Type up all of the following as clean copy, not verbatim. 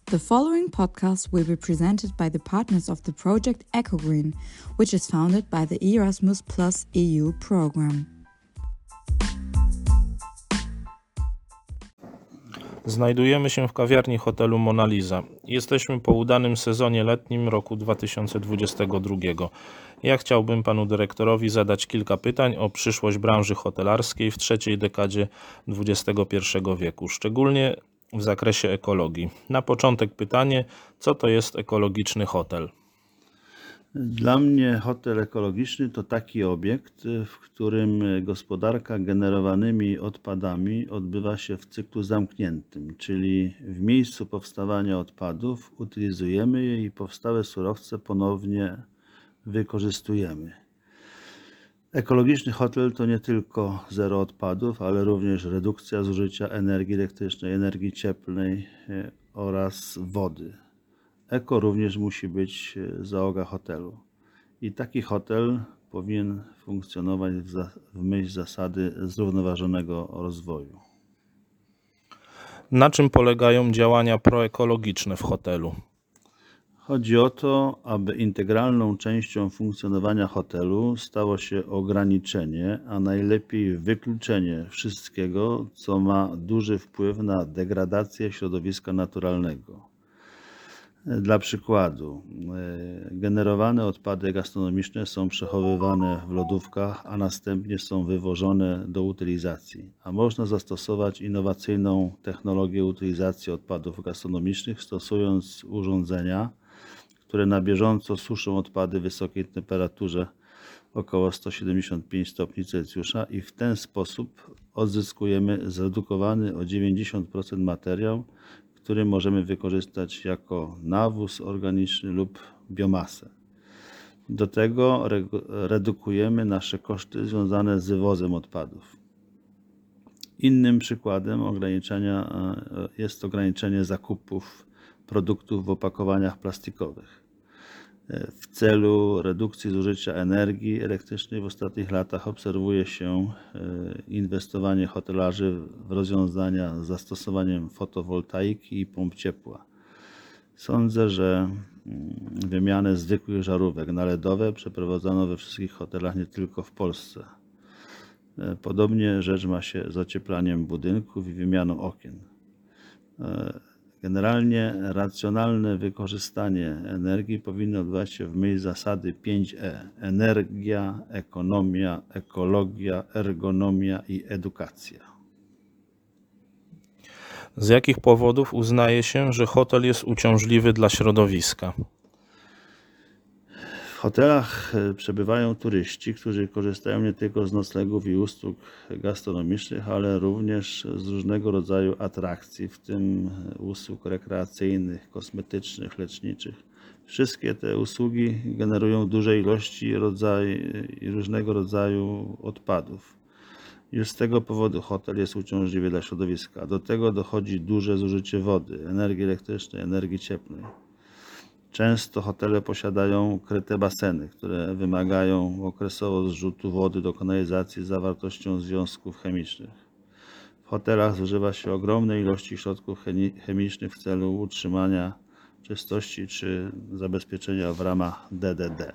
The following podcast will be presented by the partners of the project EcoGreen, which is founded by the Erasmus Plus EU program. Znajdujemy się w kawiarni hotelu Mona Lisa. Jesteśmy po udanym sezonie letnim roku 2022. Ja chciałbym panu dyrektorowi zadać kilka pytań o przyszłość branży hotelarskiej w trzeciej dekadzie XXI wieku, szczególnie w zakresie ekologii. Na początek pytanie, co to jest ekologiczny hotel? Dla mnie hotel ekologiczny to taki obiekt, w którym gospodarka generowanymi odpadami odbywa się w cyklu zamkniętym, czyli w miejscu powstawania odpadów utylizujemy je i powstałe surowce ponownie wykorzystujemy. Ekologiczny hotel to nie tylko zero odpadów, ale również redukcja zużycia energii elektrycznej, energii cieplnej oraz wody. Eko również musi być załoga hotelu. I taki hotel powinien funkcjonować w myśl zasady zrównoważonego rozwoju. Na czym polegają działania proekologiczne w hotelu? Chodzi o to, aby integralną częścią funkcjonowania hotelu stało się ograniczenie, a najlepiej wykluczenie wszystkiego, co ma duży wpływ na degradację środowiska naturalnego. Dla przykładu, generowane odpady gastronomiczne są przechowywane w lodówkach, a następnie są wywożone do utylizacji. A można zastosować innowacyjną technologię utylizacji odpadów gastronomicznych, stosując urządzenia, które na bieżąco suszą odpady w wysokiej temperaturze około 175 stopni Celsjusza i w ten sposób odzyskujemy zredukowany o 90% materiał, który możemy wykorzystać jako nawóz organiczny lub biomasę. Do tego redukujemy nasze koszty związane z wywozem odpadów. Innym przykładem ograniczenia jest ograniczenie zakupów produktów w opakowaniach plastikowych. W celu redukcji zużycia energii elektrycznej w ostatnich latach obserwuje się inwestowanie hotelarzy w rozwiązania z zastosowaniem fotowoltaiki i pomp ciepła. Sądzę, że wymianę zwykłych żarówek na LEDowe przeprowadzono we wszystkich hotelach, nie tylko w Polsce. Podobnie rzecz ma się z ocieplaniem budynków i wymianą okien. Generalnie racjonalne wykorzystanie energii powinno odbywać się w myśl zasady 5E: energia, ekonomia, ekologia, ergonomia i edukacja. Z jakich powodów uznaje się, że hotel jest uciążliwy dla środowiska? W hotelach przebywają turyści, którzy korzystają nie tylko z noclegów i usług gastronomicznych, ale również z różnego rodzaju atrakcji, w tym usług rekreacyjnych, kosmetycznych, leczniczych. Wszystkie te usługi generują duże ilości i różnego rodzaju odpadów. Już z tego powodu hotel jest uciążliwy dla środowiska. Do tego dochodzi duże zużycie wody, energii elektrycznej, energii cieplnej. Często hotele posiadają kryte baseny, które wymagają okresowo zrzutu wody do kanalizacji z zawartością związków chemicznych. W hotelach zużywa się ogromne ilości środków chemicznych w celu utrzymania czystości czy zabezpieczenia w ramach DDD.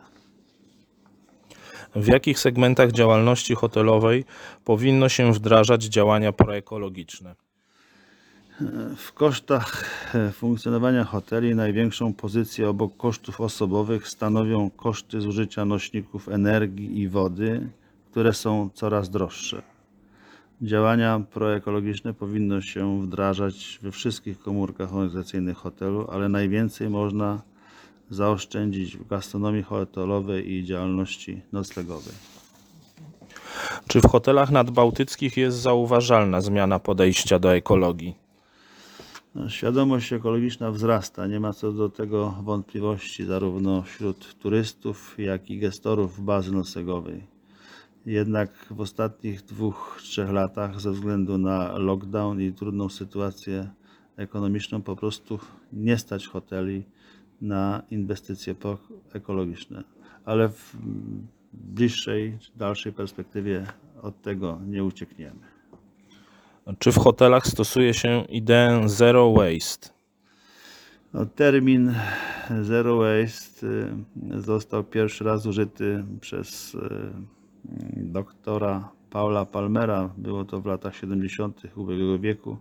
W jakich segmentach działalności hotelowej powinno się wdrażać działania proekologiczne? W kosztach funkcjonowania hoteli największą pozycję obok kosztów osobowych stanowią koszty zużycia nośników energii i wody, które są coraz droższe. Działania proekologiczne powinno się wdrażać we wszystkich komórkach organizacyjnych hotelu, ale najwięcej można zaoszczędzić w gastronomii hotelowej i działalności noclegowej. Czy w hotelach nadbałtyckich jest zauważalna zmiana podejścia do ekologii? Świadomość ekologiczna wzrasta, nie ma co do tego wątpliwości, zarówno wśród turystów, jak i gestorów bazy noclegowej. Jednak w ostatnich 2-3 latach ze względu na lockdown i trudną sytuację ekonomiczną po prostu nie stać hoteli na inwestycje ekologiczne, ale w bliższej, dalszej perspektywie od tego nie uciekniemy. Czy w hotelach stosuje się ideę zero waste? Termin Zero Waste został pierwszy raz użyty przez doktora Paula Palmera. Było to w latach 70. ubiegłego wieku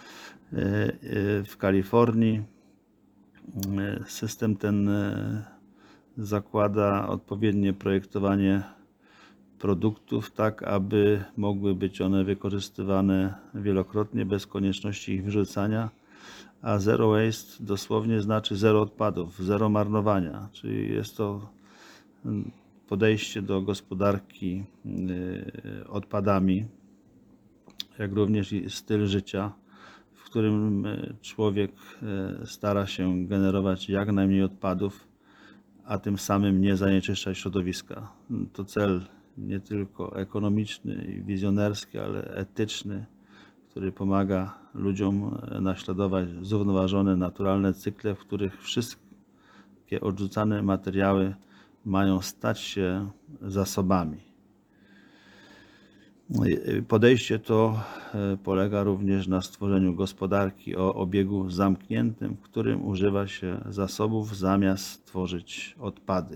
w Kalifornii. System ten zakłada odpowiednie projektowanie produktów, tak aby mogły być one wykorzystywane wielokrotnie bez konieczności ich wyrzucania, a Zero Waste dosłownie znaczy zero odpadów, zero marnowania, czyli jest to podejście do gospodarki odpadami, jak również i styl życia, w którym człowiek stara się generować jak najmniej odpadów, a tym samym nie zanieczyszczać środowiska. To cel nie tylko ekonomiczny i wizjonerski, ale etyczny, który pomaga ludziom naśladować zrównoważone, naturalne cykle, w których wszystkie odrzucane materiały mają stać się zasobami. Podejście to polega również na stworzeniu gospodarki o obiegu zamkniętym, w którym używa się zasobów zamiast tworzyć odpady.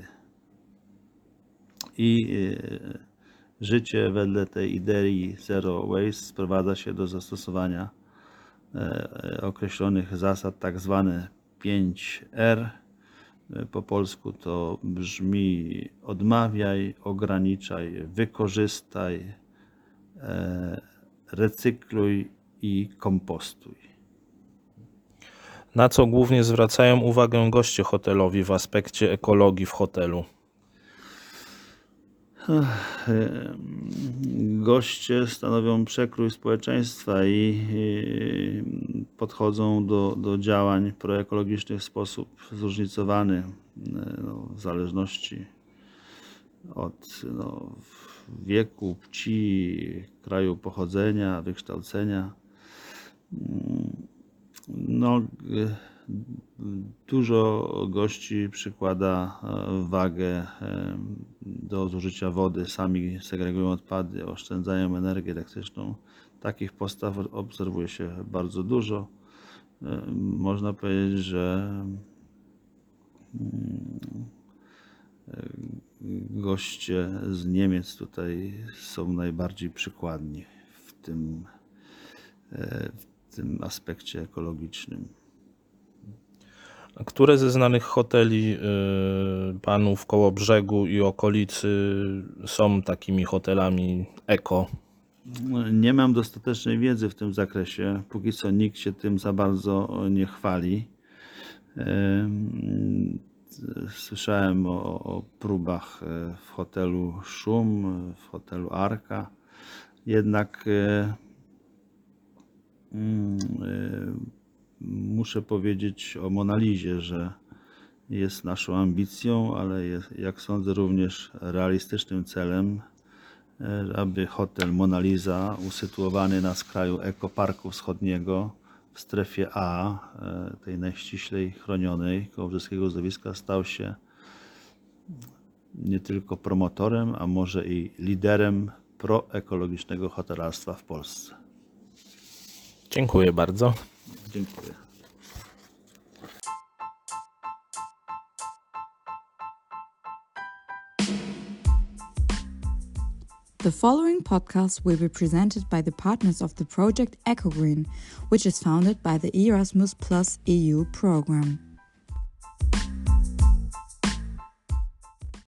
I życie wedle tej idei Zero Waste sprowadza się do zastosowania określonych zasad, tak zwane 5R. Po polsku to brzmi: odmawiaj, ograniczaj, wykorzystaj, recykluj i kompostuj. Na co głównie zwracają uwagę goście hotelowi w aspekcie ekologii w hotelu? Goście stanowią przekrój społeczeństwa i podchodzą do działań proekologicznych w sposób zróżnicowany, w zależności od wieku, płci, kraju pochodzenia, wykształcenia. Dużo gości przykłada wagę do zużycia wody, sami segregują odpady, oszczędzają energię elektryczną. Takich postaw obserwuje się bardzo dużo. Można powiedzieć, że goście z Niemiec tutaj są najbardziej przykładni w tym aspekcie ekologicznym. A które ze znanych hoteli panów Kołobrzegu i okolicy są takimi hotelami eko? Nie mam dostatecznej wiedzy w tym zakresie. Póki co nikt się tym za bardzo nie chwali. Słyszałem o próbach w hotelu Szum, w hotelu Arka. Jednak muszę powiedzieć o Monalizie, że jest naszą ambicją, ale jest, jak sądzę, również realistycznym celem, aby hotel Monaliza, usytuowany na skraju Ekoparku Wschodniego w strefie A, tej najściślej chronionej Kołobrzeskiego Uzdrowiska, stał się nie tylko promotorem, a może i liderem proekologicznego hotelarstwa w Polsce. Dziękuję bardzo. Dziękuję. The following podcast will be presented by the partners of the project EcoGreen, which is founded by the Erasmus+ EU program.